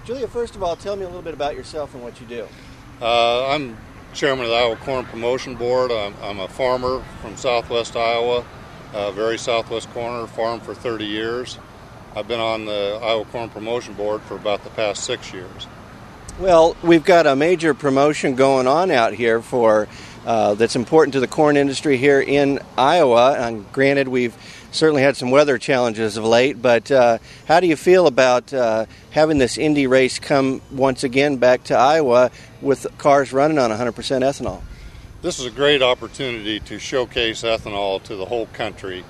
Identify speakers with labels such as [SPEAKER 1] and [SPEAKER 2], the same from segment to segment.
[SPEAKER 1] Julia, first of all, tell me a little bit about yourself and what you do.
[SPEAKER 2] I'm chairman of the Iowa Corn Promotion Board. I'm a farmer from southwest Iowa, very southwest corner, farmed for 30 years. I've been on the Iowa Corn Promotion Board for about the past 6 years.
[SPEAKER 1] Well, we've got a major promotion going on out here for that's important to the corn industry here in Iowa. And granted, we've certainly had some weather challenges of late, but how do you feel about having this Indy race come once again back to Iowa with cars running on 100% ethanol?
[SPEAKER 2] This is a great opportunity to showcase ethanol to the whole country.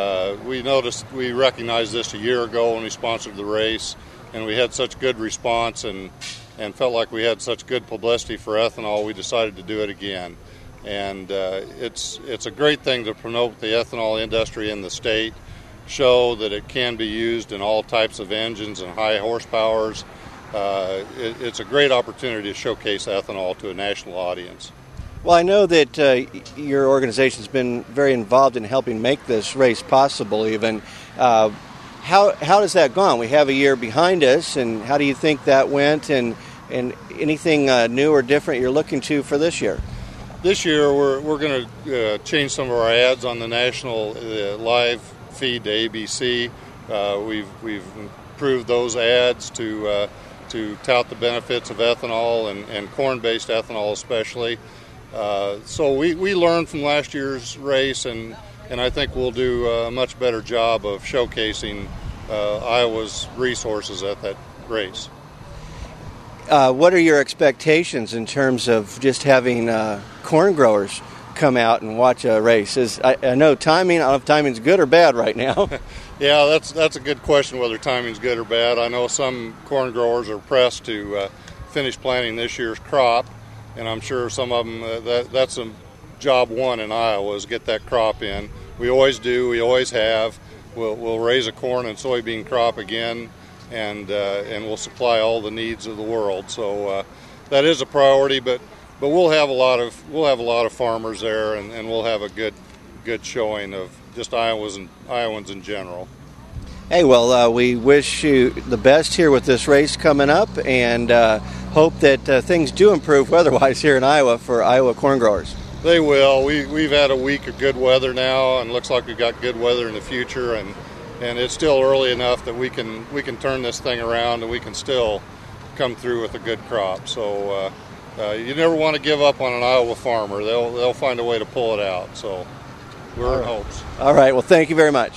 [SPEAKER 2] We recognized this a year ago when we sponsored the race, and we had such good response and felt like we had such good publicity for ethanol, we decided to do it again. And it's a great thing to promote the ethanol industry in the state, show that it can be used in all types of engines and high horsepowers. It's a great opportunity to showcase ethanol to a national audience.
[SPEAKER 1] Well, I know that your organization's been very involved in helping make this race possible even. How has that gone? We have a year behind us, and how do you think that went, and anything new or different you're looking to for this year?
[SPEAKER 2] This year we're going to change some of our ads on the national live feed to ABC. We've improved those ads to tout the benefits of ethanol and corn-based ethanol especially. So we learned from last year's race, and I think we'll do a much better job of showcasing Iowa's resources at that race.
[SPEAKER 1] What are your expectations in terms of just having corn growers come out and watch a race? I know timing. I don't know if timing's good or bad right now.
[SPEAKER 2] Yeah, that's a good question, whether timing's good or bad. I know some corn growers are pressed to finish planting this year's crop, and I'm sure some of them, that's a job one in Iowa, is get that crop in. We always do. We always have. We'll raise a corn and soybean crop again, and we'll supply all the needs of the world. So that is a priority, but we'll have a lot of farmers there, and we'll have a good showing of just Iowans in general.
[SPEAKER 1] Hey, well, we wish you the best here with this race coming up, and hope that things do improve weather-wise here in Iowa for Iowa corn growers.
[SPEAKER 2] They will. We've had a week of good weather now, and looks like we've got good weather in the future, and it's still early enough that we can turn this thing around, and we can still come through with a good crop. So you never want to give up on an Iowa farmer. They'll find a way to pull it out. So we're in hopes.
[SPEAKER 1] All right. Well, thank you very much.